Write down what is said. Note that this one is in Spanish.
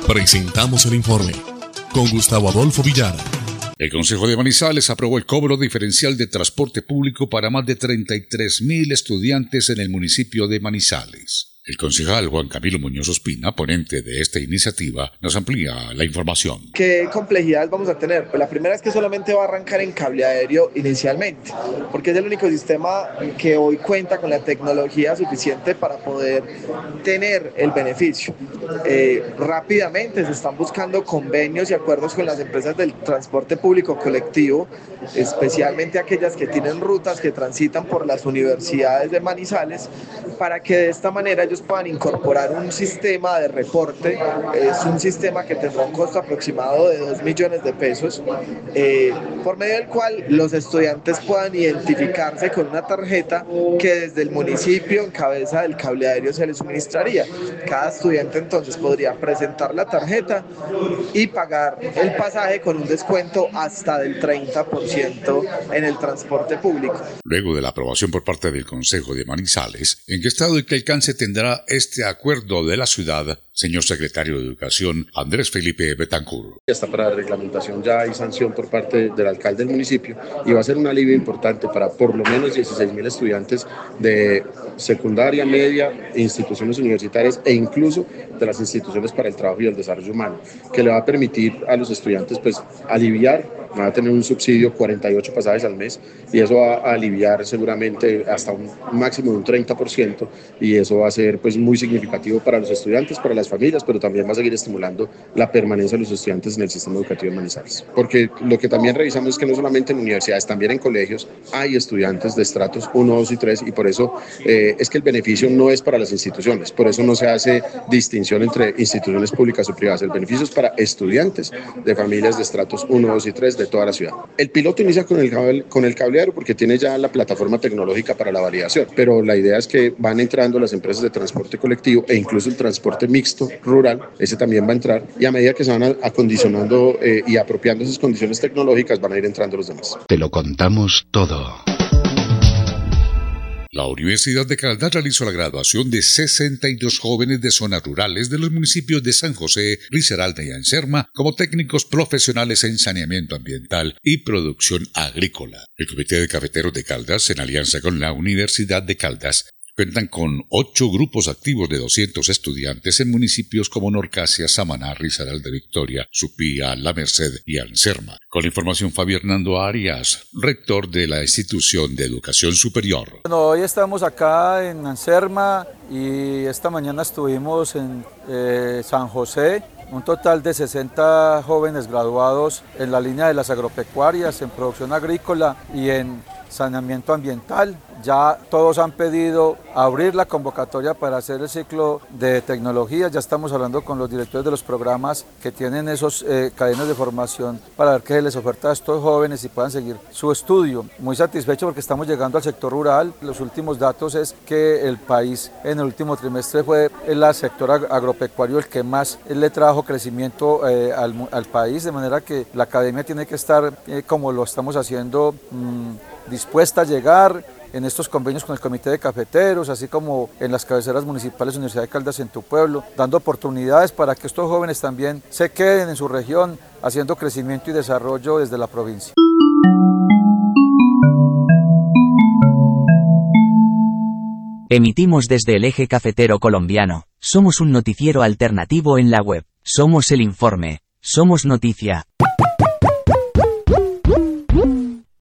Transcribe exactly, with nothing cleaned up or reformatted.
Presentamos el informe con Gustavo Adolfo Villara. El Consejo de Manizales aprobó el cobro diferencial de transporte público para más de treinta y tres mil estudiantes en el municipio de Manizales. El concejal Juan Camilo Muñoz Ospina, ponente de esta iniciativa, nos amplía la información. ¿Qué complejidades vamos a tener? Pues la primera es que solamente va a arrancar en cable aéreo inicialmente, porque es el único sistema que hoy cuenta con la tecnología suficiente para poder tener el beneficio. Eh, rápidamente se están buscando convenios y acuerdos con las empresas del transporte público colectivo, especialmente aquellas que tienen rutas que transitan por las universidades de Manizales, para que de esta manera ellos puedan incorporar un sistema de reporte. Es un sistema que tendrá un costo aproximado de dos millones de pesos, eh, por medio del cual los estudiantes puedan identificarse con una tarjeta que desde el municipio en cabeza del cable aéreo se les suministraría. Cada estudiante entonces podría presentar la tarjeta y pagar el pasaje con un descuento hasta del treinta por ciento en el transporte público. Luego de la aprobación por parte del Consejo de Manizales, ¿en qué estado y qué alcance tendrá este acuerdo de la ciudad, señor secretario de Educación, Andrés Felipe Betancur? Está para reglamentación, ya hay sanción por parte del alcalde del municipio y va a ser un alivio importante para por lo menos dieciséis mil estudiantes de secundaria, media, instituciones universitarias e incluso de las instituciones para el trabajo y el desarrollo humano, que le va a permitir a los estudiantes pues aliviar. Van a tener un subsidio, cuarenta y ocho pasajes al mes, y eso va a aliviar seguramente hasta un máximo de un treinta por ciento, y eso va a ser pues muy significativo para los estudiantes, para las familias, pero también va a seguir estimulando la permanencia de los estudiantes en el sistema educativo de Manizales. Porque lo que también revisamos es que no solamente en universidades, también en colegios hay estudiantes de estratos uno, dos y tres, y por eso eh, es que el beneficio no es para las instituciones, por eso no se hace distinción entre instituciones públicas o privadas. El beneficio es para estudiantes de familias de estratos uno, dos y tres de toda la ciudad. El piloto inicia con el, cable, con el cableado porque tiene ya la plataforma tecnológica para la validación, pero la idea es que van entrando las empresas de transporte colectivo e incluso el transporte mixto rural, ese también va a entrar, y a medida que se van acondicionando eh, y apropiando esas condiciones tecnológicas van a ir entrando los demás. Te lo contamos todo. La Universidad de Caldas realizó la graduación de sesenta y dos jóvenes de zonas rurales de los municipios de San José, Risaralda y Anserma como técnicos profesionales en saneamiento ambiental y producción agrícola. El Comité de Cafeteros de Caldas, en alianza con la Universidad de Caldas, cuentan con ocho grupos activos de doscientos estudiantes en municipios como Norcasia, Samaná, Risaralda, Victoria, Supía, La Merced y Anserma. Con la información, Fabio Hernando Arias, rector de la Institución de Educación Superior. Bueno, hoy estamos acá en Anserma y esta mañana estuvimos en eh, San José. Un total de sesenta jóvenes graduados en la línea de las agropecuarias, en producción agrícola y en saneamiento ambiental. Ya todos han pedido abrir la convocatoria para hacer el ciclo de tecnología. Ya estamos hablando con los directores de los programas que tienen esos eh, cadenas de formación para ver qué se les oferta a estos jóvenes y puedan seguir su estudio. Muy satisfecho porque estamos llegando al sector rural. Los últimos datos es que el país en el último trimestre fue el sector ag agropecuario el que más le trajo crecimiento eh, al, al país, de manera que la academia tiene que estar eh, como lo estamos haciendo, mmm, dispuesta a llegar en estos convenios con el Comité de Cafeteros, así como en las cabeceras municipales de Universidad de Caldas en tu pueblo, dando oportunidades para que estos jóvenes también se queden en su región, haciendo crecimiento y desarrollo desde la provincia. Emitimos desde el eje cafetero colombiano. Somos un noticiero alternativo en la web. Somos el informe. Somos noticia.